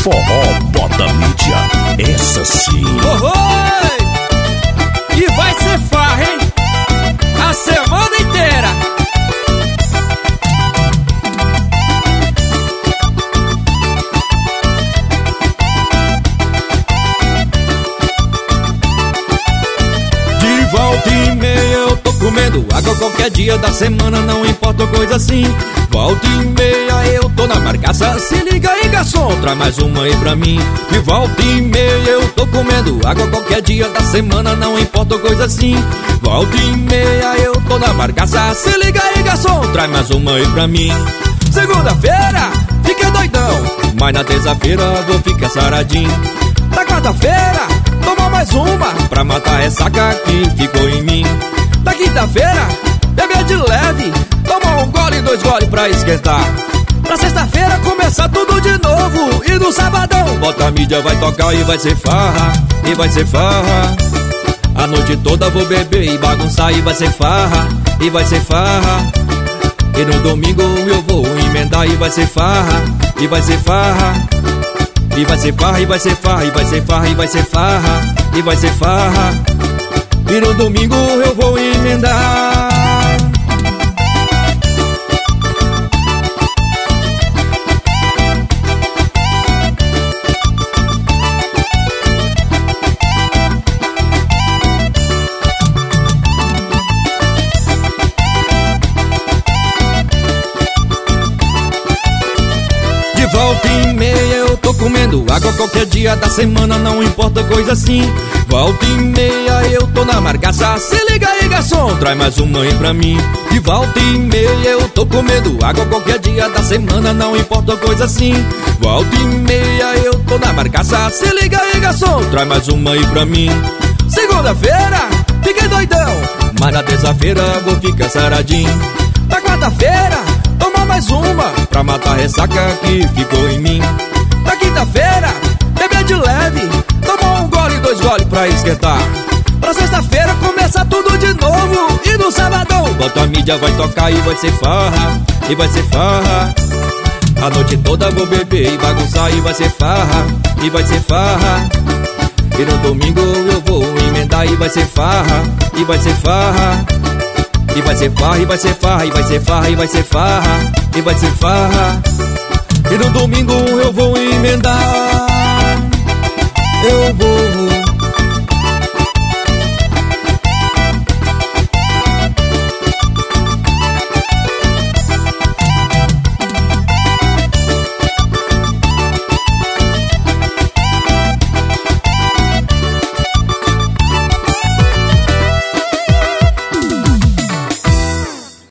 Forró Bota Mídia, essa sim. Oi! E vai ser farra, hein? A semana inteira. De volta e meia eu tô comendo água qualquer dia da semana, não importa coisa assim. Volta e meia eu tô na marcaça, se liga aí garçom, traz mais uma aí pra mim. De volta e meia eu tô comendo água qualquer dia da semana, não importa coisa assim. Volta e meia eu tô na marcaça, se liga aí garçom, traz mais uma aí pra mim. Segunda-feira fiquei doidão, mas na terça-feira vou ficar saradinho. Na quarta-feira toma mais uma pra matar a ressaca que ficou em mim. Na quinta-feira beber de leve, toma um gole, 2 goles pra esquentar. Pra sexta-feira começar tudo de novo, e no sabadão Bota Mídia vai tocar e vai ser farra, e vai ser farra. A noite toda vou beber e bagunçar e vai ser farra, e vai ser farra. E no domingo eu vou emendar e vai ser farra, e vai ser farra. E vai ser farra, e vai ser farra, e vai ser farra, e vai ser farra, e vai ser farra. E no domingo eu vou emendar. De volta e meia eu tô comendo água qualquer dia da semana, não importa coisa assim. Volta e meia eu tô na marcaça, se liga aí garçom, traz mais uma aí pra mim. De volta e meia eu tô comendo água qualquer dia da semana, não importa coisa assim. Volta e meia eu tô na marcaça, se liga aí garçom, traz mais uma aí pra mim. Segunda-feira fiquei doidão, mas na terça-feira vou ficar saradinho. Na quarta-feira toma mais uma pra matar a ressaca que ficou em mim. Na quinta-feira beber de leve, toma um gole, 2 goles pra esquentar. Pra sexta-feira começa tudo de novo, e no sabadão Bota Mídia vai tocar e vai ser farra, e vai ser farra. A noite toda vou beber e bagunçar e vai ser farra, e vai ser farra. E no domingo eu vou emendar e vai ser farra, e vai ser farra. E vai ser farra, e vai ser farra, e vai ser farra, e vai ser farra, e vai ser farra. E no domingo eu vou emendar. Eu vou